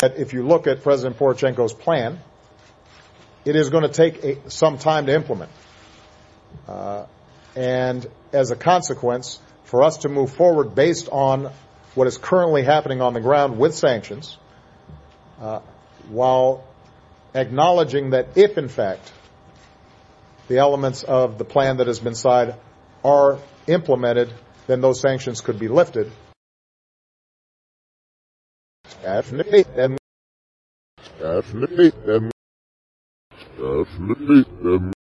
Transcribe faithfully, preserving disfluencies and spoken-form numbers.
that if you look at President Poroshenko's plan, it is going to take a, some time to implement. Uh, and as a consequence, for us to move forward based on what is currently happening on the ground with sanctions, uh, while acknowledging that if, in fact, the elements of the plan that has been signed are implemented, then those sanctions could be lifted. Definitely. Definitely. Definitely.